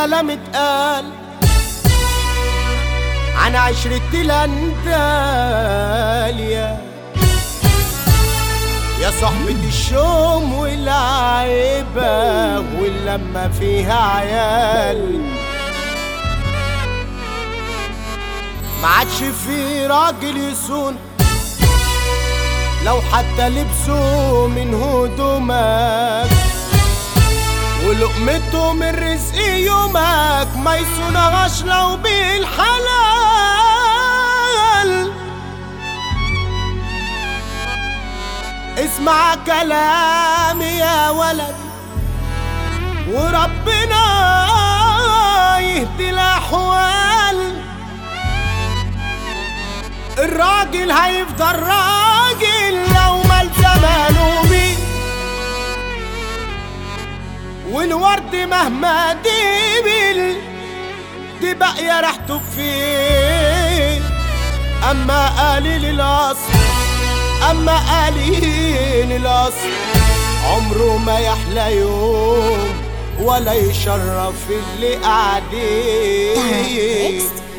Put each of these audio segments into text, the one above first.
كلام اتقال عن عشرة الأندال يا صحبة الشوم والعيبة واللمة فيها عيال، ما عادش في راجل يصون لو حتى لبسه من هدومك، ولقمته من رزق يومك ما يصونهاش لو بالحلال. اسمع كلامي يا ولد وربنا يهدي الأحوال، الراجل هيفضل راجل لو مال زمانه بيه، والورد مهما دبل دي باقية ريحته فيه. أما قليل الأصل عمره ما يحلى يوم ولا يشرف اللي قاعدين.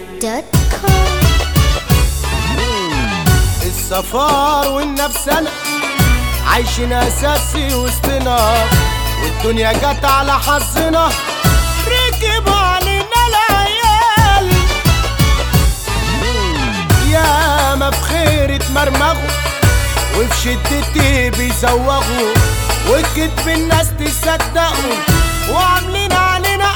السفار والنفسنا عايشين أساسي وسطنا، والدنيا جت على حظنا ركبوا علينا العيال، ياما بخير اتمرمغوا وفي شدتي بيزوغوا، وكدب الناس تصدقوا وعاملين علينا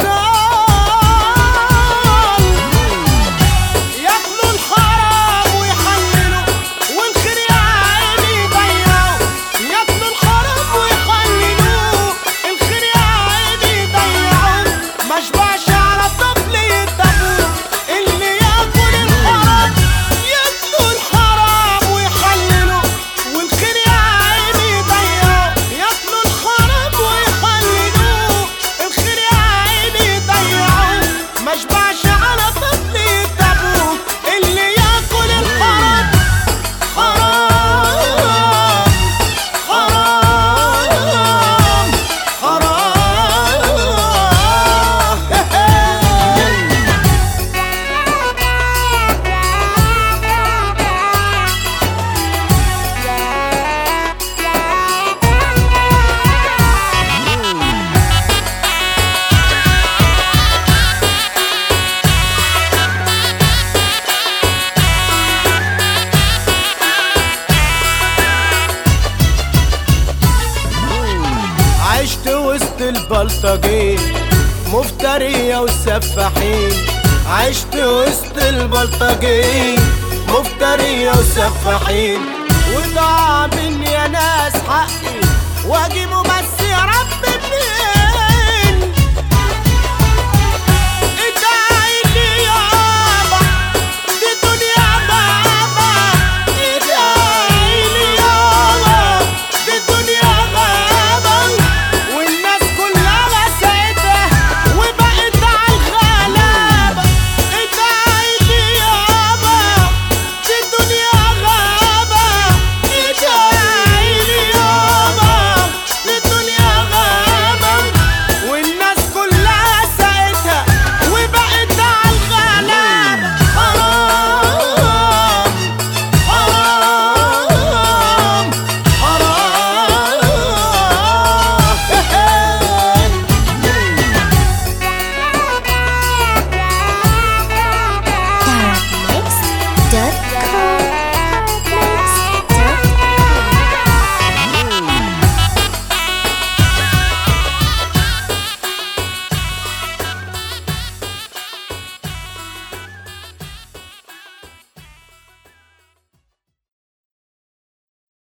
أبطال، ياكلوا الحرام ويحللوا والخير يا عيني يضيعوا، ياكلوا الحرام ويحللوا الخير يا عيني يضيعوا، مشبعش على طفل يتبوه اللي ياكل الحرام، ياكلوا الحرام ويحللوا والخير يا عيني يضيعوا، ياكلوا الحرام ويحللوا الخير يا عيني يضيعوا، مشبعش على طفل يتبوه اللي ياكل الحرام. حرام حرام عشت وسط البلطجين مفترية والسفاحين، عشت وسط البلطجين مفترية والسفاحين، وضاع مني يا ناس حقي واجيبه بس يا رب